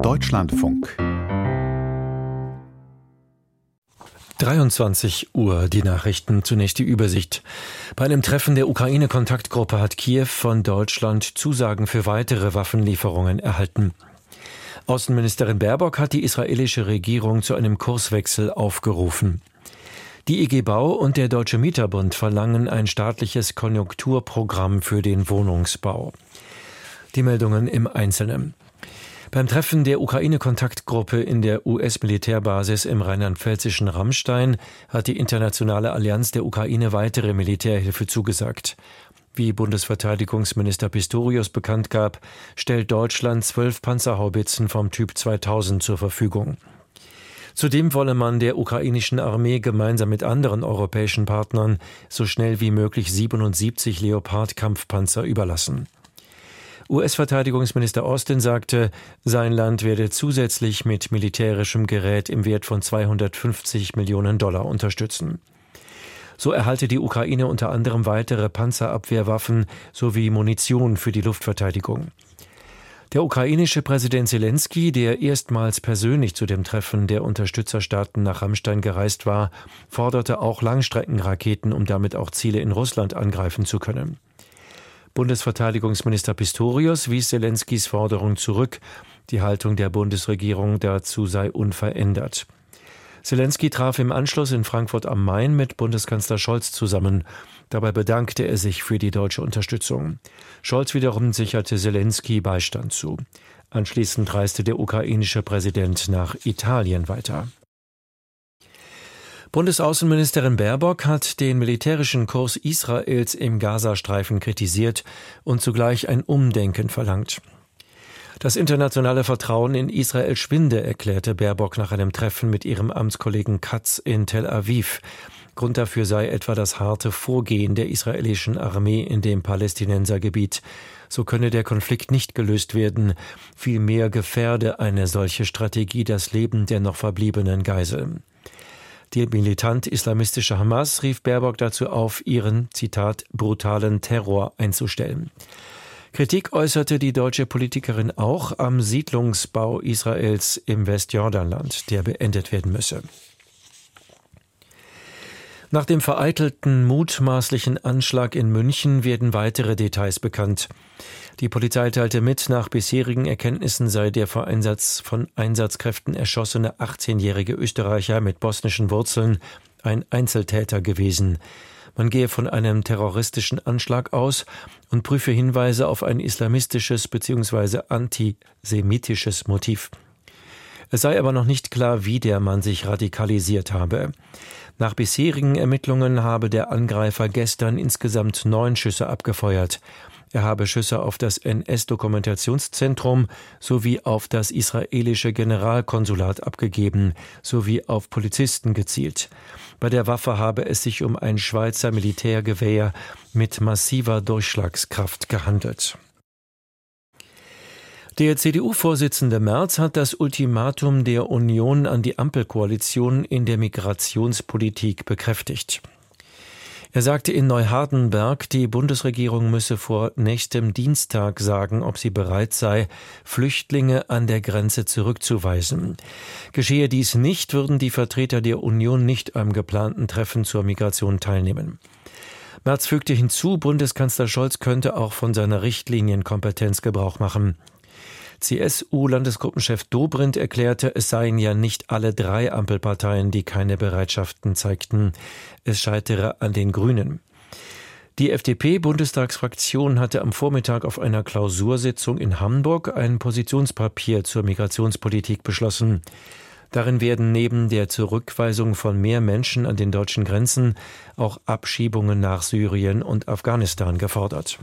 Deutschlandfunk 23 Uhr, die Nachrichten, zunächst die Übersicht. Bei einem Treffen der Ukraine-Kontaktgruppe hat Kiew von Deutschland Zusagen für weitere Waffenlieferungen erhalten. Außenministerin Baerbock hat die israelische Regierung zu einem Kurswechsel aufgerufen. Die IG Bau und der Deutsche Mieterbund verlangen ein staatliches Konjunkturprogramm für den Wohnungsbau. Die Meldungen im Einzelnen. Beim Treffen der Ukraine-Kontaktgruppe in der US-Militärbasis im rheinland-pfälzischen Ramstein hat die Internationale Allianz der Ukraine weitere Militärhilfe zugesagt. Wie Bundesverteidigungsminister Pistorius bekannt gab, stellt Deutschland 12 Panzerhaubitzen vom Typ 2000 zur Verfügung. Zudem wolle man der ukrainischen Armee gemeinsam mit anderen europäischen Partnern so schnell wie möglich 77 Leopard-Kampfpanzer überlassen. US-Verteidigungsminister Austin sagte, sein Land werde zusätzlich mit militärischem Gerät im Wert von $250 Millionen unterstützen. So erhalte die Ukraine unter anderem weitere Panzerabwehrwaffen sowie Munition für die Luftverteidigung. Der ukrainische Präsident Selenskyj, der erstmals persönlich zu dem Treffen der Unterstützerstaaten nach Ramstein gereist war, forderte auch Langstreckenraketen, um damit auch Ziele in Russland angreifen zu können. Bundesverteidigungsminister Pistorius wies Selenskyjs Forderung zurück. Die Haltung der Bundesregierung dazu sei unverändert. Selenskyj traf im Anschluss in Frankfurt am Main mit Bundeskanzler Scholz zusammen. Dabei bedankte er sich für die deutsche Unterstützung. Scholz wiederum sicherte Selenskyj Beistand zu. Anschließend reiste der ukrainische Präsident nach Italien weiter. Bundesaußenministerin Baerbock hat den militärischen Kurs Israels im Gazastreifen kritisiert und zugleich ein Umdenken verlangt. Das internationale Vertrauen in Israel schwinde, erklärte Baerbock nach einem Treffen mit ihrem Amtskollegen Katz in Tel Aviv. Grund dafür sei etwa das harte Vorgehen der israelischen Armee in dem Palästinensergebiet. So könne der Konflikt nicht gelöst werden. Vielmehr gefährde eine solche Strategie das Leben der noch verbliebenen Geiseln. Die militant-islamistische Hamas rief Baerbock dazu auf, ihren, Zitat, brutalen Terror einzustellen. Kritik äußerte die deutsche Politikerin auch am Siedlungsbau Israels im Westjordanland, der beendet werden müsse. Nach dem vereitelten mutmaßlichen Anschlag in München werden weitere Details bekannt. Die Polizei teilte mit, nach bisherigen Erkenntnissen sei der vor Einsatz von Einsatzkräften erschossene 18-jährige Österreicher mit bosnischen Wurzeln ein Einzeltäter gewesen. Man gehe von einem terroristischen Anschlag aus und prüfe Hinweise auf ein islamistisches bzw. antisemitisches Motiv. Es sei aber noch nicht klar, wie der Mann sich radikalisiert habe. Nach bisherigen Ermittlungen habe der Angreifer gestern insgesamt 9 Schüsse abgefeuert. Er habe Schüsse auf das NS-Dokumentationszentrum sowie auf das israelische Generalkonsulat abgegeben, sowie auf Polizisten gezielt. Bei der Waffe habe es sich um ein Schweizer Militärgewehr mit massiver Durchschlagskraft gehandelt. Der CDU-Vorsitzende Merz hat das Ultimatum der Union an die Ampelkoalition in der Migrationspolitik bekräftigt. Er sagte in Neuhardenberg, die Bundesregierung müsse vor nächstem Dienstag sagen, ob sie bereit sei, Flüchtlinge an der Grenze zurückzuweisen. Geschehe dies nicht, würden die Vertreter der Union nicht am geplanten Treffen zur Migration teilnehmen. Merz fügte hinzu, Bundeskanzler Scholz könnte auch von seiner Richtlinienkompetenz Gebrauch machen. CSU-Landesgruppenchef Dobrindt erklärte, es seien ja nicht alle 3 Ampelparteien, die keine Bereitschaften zeigten. Es scheitere an den Grünen. Die FDP-Bundestagsfraktion hatte am Vormittag auf einer Klausursitzung in Hamburg ein Positionspapier zur Migrationspolitik beschlossen. Darin werden neben der Zurückweisung von mehr Menschen an den deutschen Grenzen auch Abschiebungen nach Syrien und Afghanistan gefordert.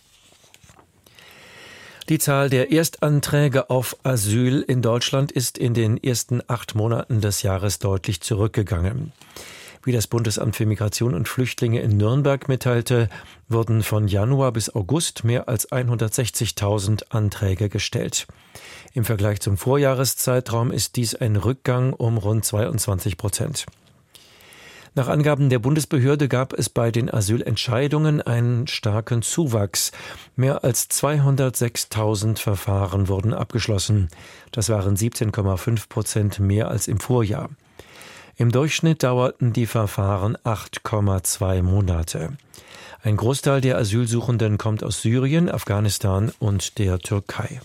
Die Zahl der Erstanträge auf Asyl in Deutschland ist in den ersten 8 Monaten des Jahres deutlich zurückgegangen. Wie das Bundesamt für Migration und Flüchtlinge in Nürnberg mitteilte, wurden von Januar bis August mehr als 160.000 Anträge gestellt. Im Vergleich zum Vorjahreszeitraum ist dies ein Rückgang um rund 22%. Nach Angaben der Bundesbehörde gab es bei den Asylentscheidungen einen starken Zuwachs. Mehr als 206.000 Verfahren wurden abgeschlossen. Das waren 17,5% mehr als im Vorjahr. Im Durchschnitt dauerten die Verfahren 8,2 Monate. Ein Großteil der Asylsuchenden kommt aus Syrien, Afghanistan und der Türkei.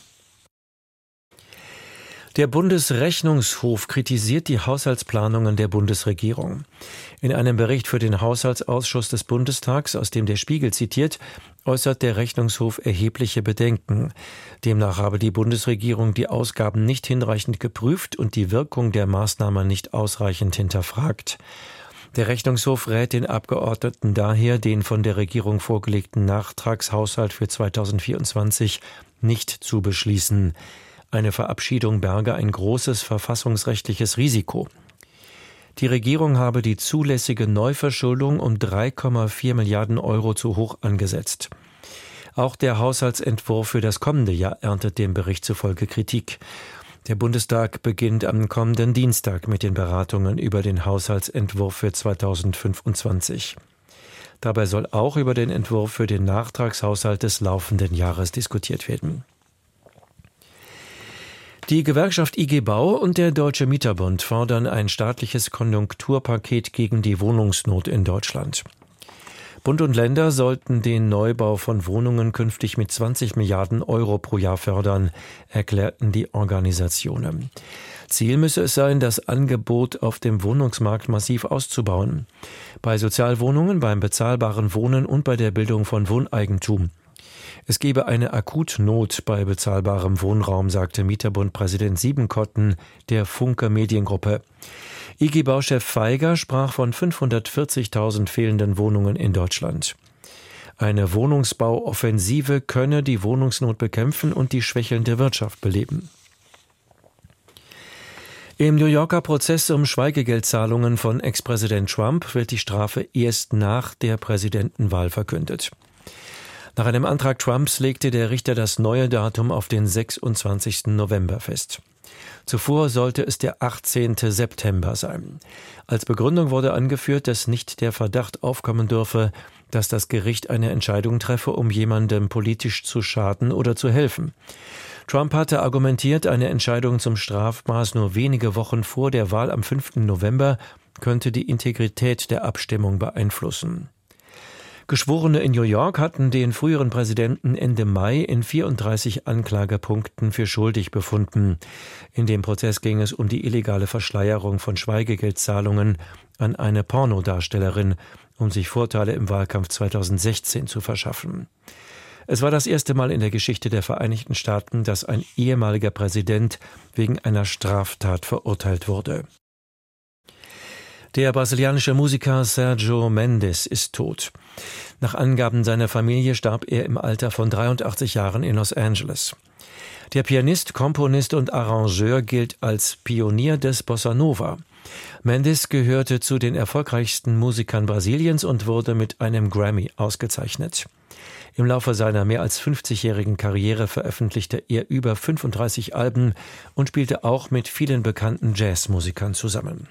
Der Bundesrechnungshof kritisiert die Haushaltsplanungen der Bundesregierung. In einem Bericht für den Haushaltsausschuss des Bundestags, aus dem der Spiegel zitiert, äußert der Rechnungshof erhebliche Bedenken. Demnach habe die Bundesregierung die Ausgaben nicht hinreichend geprüft und die Wirkung der Maßnahmen nicht ausreichend hinterfragt. Der Rechnungshof rät den Abgeordneten daher, den von der Regierung vorgelegten Nachtragshaushalt für 2024 nicht zu beschließen. Eine Verabschiedung berge ein großes verfassungsrechtliches Risiko. Die Regierung habe die zulässige Neuverschuldung um 3,4 Milliarden Euro zu hoch angesetzt. Auch der Haushaltsentwurf für das kommende Jahr erntet dem Bericht zufolge Kritik. Der Bundestag beginnt am kommenden Dienstag mit den Beratungen über den Haushaltsentwurf für 2025. Dabei soll auch über den Entwurf für den Nachtragshaushalt des laufenden Jahres diskutiert werden. Die Gewerkschaft IG Bau und der Deutsche Mieterbund fordern ein staatliches Konjunkturpaket gegen die Wohnungsnot in Deutschland. Bund und Länder sollten den Neubau von Wohnungen künftig mit 20 Milliarden Euro pro Jahr fördern, erklärten die Organisationen. Ziel müsse es sein, das Angebot auf dem Wohnungsmarkt massiv auszubauen. Bei Sozialwohnungen, beim bezahlbaren Wohnen und bei der Bildung von Wohneigentum. Es gebe eine Akutnot bei bezahlbarem Wohnraum, sagte Mieterbund-Präsident Siebenkotten der Funke Mediengruppe. IG-Bauchef Feiger sprach von 540.000 fehlenden Wohnungen in Deutschland. Eine Wohnungsbauoffensive könne die Wohnungsnot bekämpfen und die schwächelnde Wirtschaft beleben. Im New Yorker Prozess um Schweigegeldzahlungen von Ex-Präsident Trump wird die Strafe erst nach der Präsidentenwahl verkündet. Nach einem Antrag Trumps legte der Richter das neue Datum auf den 26. November fest. Zuvor sollte es der 18. September sein. Als Begründung wurde angeführt, dass nicht der Verdacht aufkommen dürfe, dass das Gericht eine Entscheidung treffe, um jemandem politisch zu schaden oder zu helfen. Trump hatte argumentiert, eine Entscheidung zum Strafmaß nur wenige Wochen vor der Wahl am 5. November könnte die Integrität der Abstimmung beeinflussen. Geschworene in New York hatten den früheren Präsidenten Ende Mai in 34 Anklagepunkten für schuldig befunden. In dem Prozess ging es um die illegale Verschleierung von Schweigegeldzahlungen an eine Pornodarstellerin, um sich Vorteile im Wahlkampf 2016 zu verschaffen. Es war das erste Mal in der Geschichte der Vereinigten Staaten, dass ein ehemaliger Präsident wegen einer Straftat verurteilt wurde. Der brasilianische Musiker Sérgio Mendes ist tot. Nach Angaben seiner Familie starb er im Alter von 83 Jahren in Los Angeles. Der Pianist, Komponist und Arrangeur gilt als Pionier des Bossa Nova. Mendes gehörte zu den erfolgreichsten Musikern Brasiliens und wurde mit einem Grammy ausgezeichnet. Im Laufe seiner mehr als 50-jährigen Karriere veröffentlichte er über 35 Alben und spielte auch mit vielen bekannten Jazzmusikern zusammen.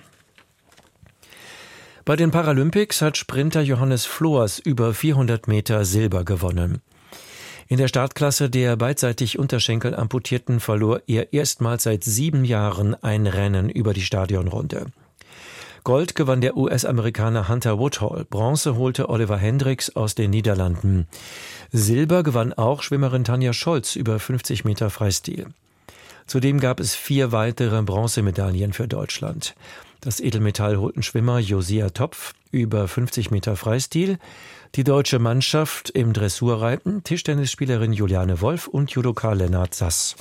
Bei den Paralympics hat Sprinter Johannes Floers über 400 Meter Silber gewonnen. In der Startklasse der beidseitig Unterschenkel Amputierten verlor er erstmals seit 7 Jahren ein Rennen über die Stadionrunde. Gold gewann der US-Amerikaner Hunter Woodhall, Bronze holte Oliver Hendricks aus den Niederlanden. Silber gewann auch Schwimmerin Tanja Scholz über 50 Meter Freistil. Zudem gab es 4 weitere Bronzemedaillen für Deutschland. Das Edelmetall holten Schwimmer Josia Topf über 50 Meter Freistil, die deutsche Mannschaft im Dressurreiten, Tischtennisspielerin Juliane Wolf und Judoka Lennart Sass.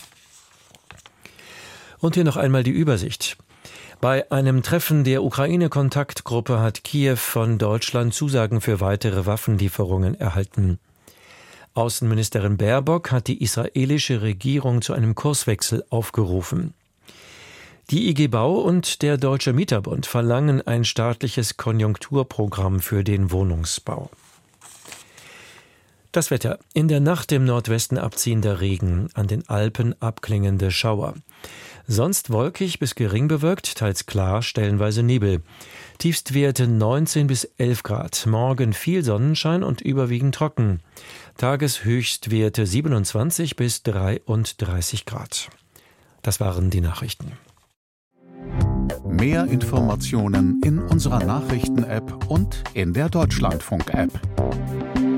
Und hier noch einmal die Übersicht. Bei einem Treffen der Ukraine-Kontaktgruppe hat Kiew von Deutschland Zusagen für weitere Waffenlieferungen erhalten. Außenministerin Baerbock hat die israelische Regierung zu einem Kurswechsel aufgerufen. Die IG Bau und der Deutsche Mieterbund verlangen ein staatliches Konjunkturprogramm für den Wohnungsbau. Das Wetter. In der Nacht im Nordwesten abziehender Regen, an den Alpen abklingende Schauer. Sonst wolkig bis gering bewölkt, teils klar, stellenweise Nebel. Tiefstwerte 19 bis 11 Grad. Morgen viel Sonnenschein und überwiegend trocken. Tageshöchstwerte 27 bis 33 Grad. Das waren die Nachrichten. Mehr Informationen in unserer Nachrichten-App und in der Deutschlandfunk-App.